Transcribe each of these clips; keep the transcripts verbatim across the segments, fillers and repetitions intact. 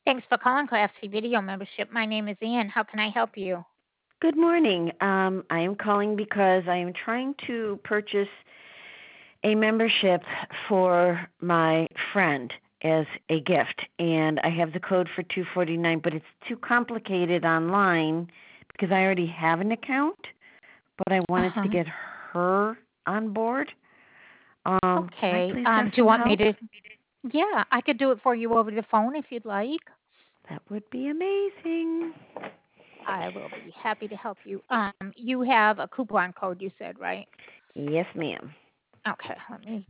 Thanks for calling Classy Video Membership. My name is Ann. How can I help you? Good morning. Um, I am calling because I am trying to purchase a membership for my friend as a gift, and I have the code for two forty-nine, but it's too complicated online because I already have an account, but I wanted to Uh-huh. get her on board. Um, can I Okay. please have Um, do you some want me help? to? Yeah, I could do it for you over the phone if you'd like. That would be amazing. I will be happy to help you. Um, you have a coupon code, you said, right? Yes, ma'am. Okay, let me.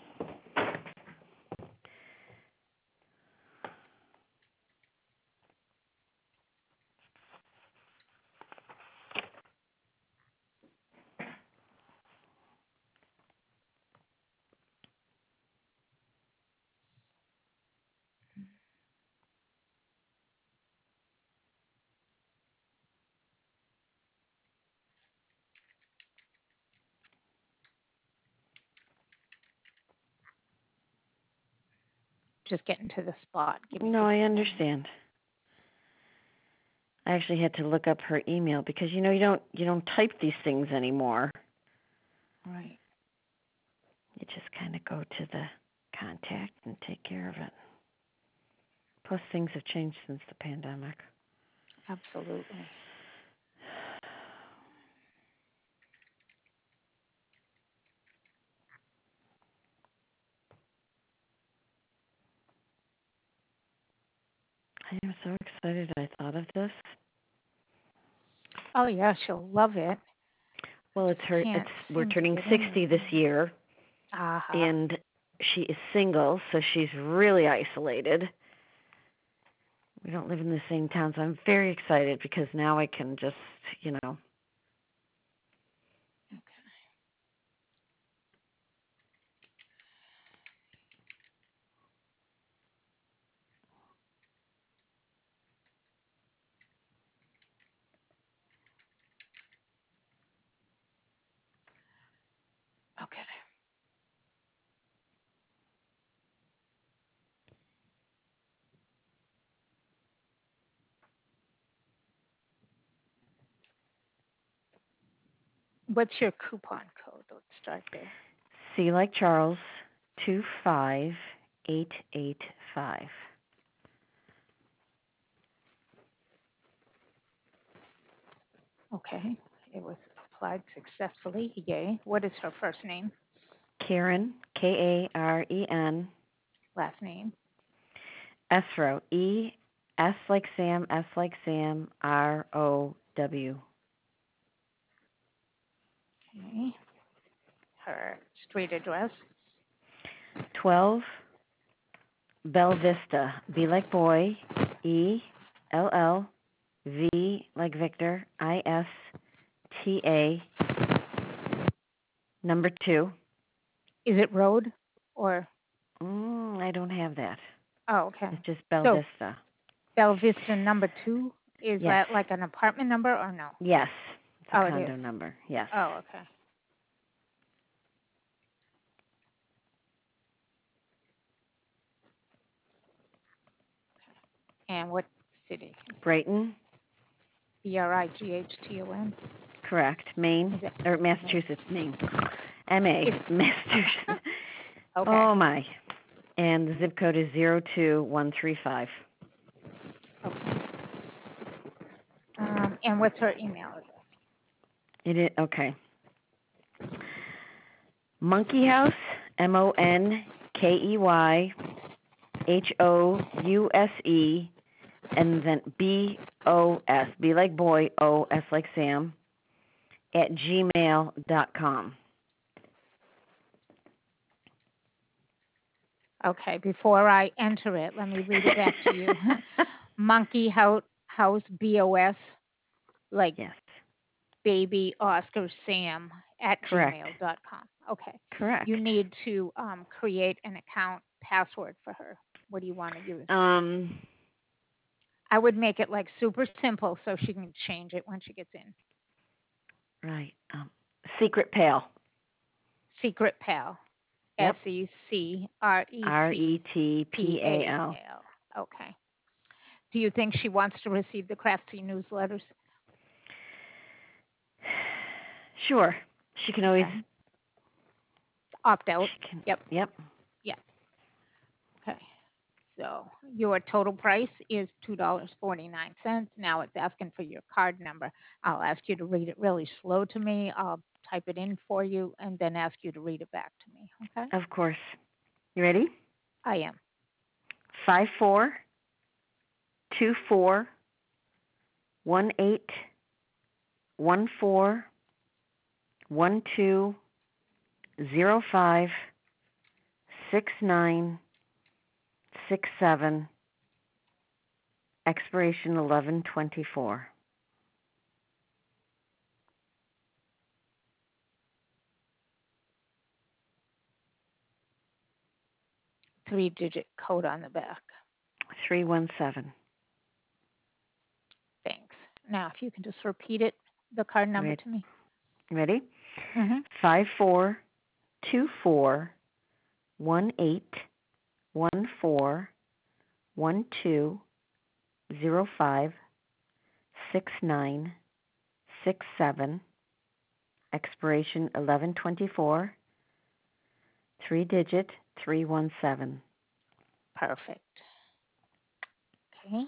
Just getting to the spot. Give me No, just I a moment. understand. I actually had to look up her email because you know you don't you don't type these things anymore. Right. You just kind of go to the contact and take care of it. Plus, things have changed since the pandemic. Absolutely. I am so excited I thought of this. Oh yeah, she'll love it. I Well, it's just her. It's can't we're seem to turning get in sixty this there. year, Aha. and she is single, so she's really isolated. We don't live in the same town, so I'm very excited because now I can just, you know. Okay. What's your coupon code? Let's start there. C like Charles, two five eight eight five. Okay. It was applied successfully. Yay. What is her first name? Karen, K A R E N, Last name? Esro, E S like Sam, S like Sam, R O W. Okay. Her street address? twelve Bella Vista, B like boy, E L L V like Victor, I S T A, number two. Is it road or? Mm, I don't have that. Oh, okay. It's just Bella So Vista. Bella Vista number two, is Yes. that like an apartment number or no? Yes. It's a Oh, it is. condo number. Yes. Oh, okay. And what city? Brighton. B R I G H T O N? Correct. Maine Is it? or Maine. Massachusetts, Maine. M A, Is, Massachusetts. okay. Oh my. And the zip code is zero two one three five. Okay. Um, and what's her email address? It is okay. Monkey House, M O N K E Y H O U S E, and then B O S, B like boy, O S like Sam, at gmail dot com. Okay, before I enter it, let me read it back to you. Monkey House, House B O S, like Yes, baby Oscar Sam at correct. gmail dot com. Okay. You Correct. need to um, create an account password for her. What do you want to use? Um, I would make it like super simple so she can change it when she gets in. right. Um, Secret Pal. Secret Pal. S Yep. E C R E R C E T P P A A L. L. Okay. Do you think she wants to receive the Craftsy newsletters? Sure. She can always. Okay. Opt out. She can. Yep. Yep. Yep. Okay. So your total price is two dollars and forty-nine cents. Now it's asking for your card number. I'll ask you to read it really slow to me. I'll type it in for you and then ask you to read it back to me. Okay? Of course. You ready? I am. Five four two four one eight one four one two zero five six nine six seven. Expiration eleven twenty four. Three digit code on the back. Three one seven. Thanks. Now, if you can just repeat it, the card number Ready? to me. Ready? Mm-hmm. Five four two four one eight one four one two zero five six nine six seven. Expiration eleven twenty four. Three digit three one seven. Perfect. Okay.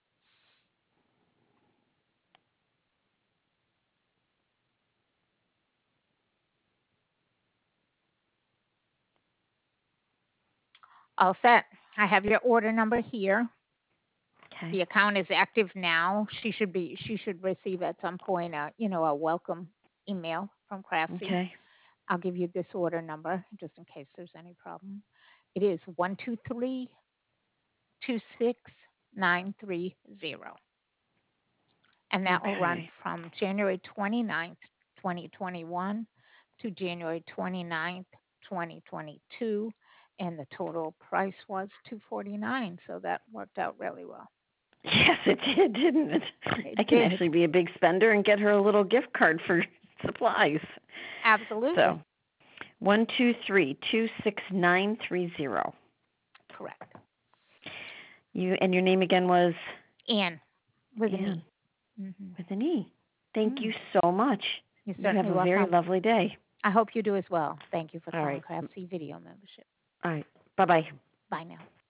All set. I have your order number here. Okay. The account is active now. She should be. She should receive at some point a you know a welcome email from Craftsy. Okay. I'll give you this order number just in case there's any problem. It is one two three two six nine three zero, and that will run Okay. from January twenty-ninth, twenty twenty-one to January twenty-ninth, twenty twenty-two, and the total price was two forty-nine. So that worked out really well. Yes, it did, didn't it? It I can did. actually be a big spender and get her a little gift card for supplies. Absolutely. So, one two three two six nine three zero. Correct. You and your name again was Anne with an Anne E. Mm-hmm. with an E. Thank Mm. you so much. You're You certainly have a very welcome. lovely day. I hope you do as well. Thank you for All calling right. Craftsy Video Membership. All right. Bye bye. Bye now.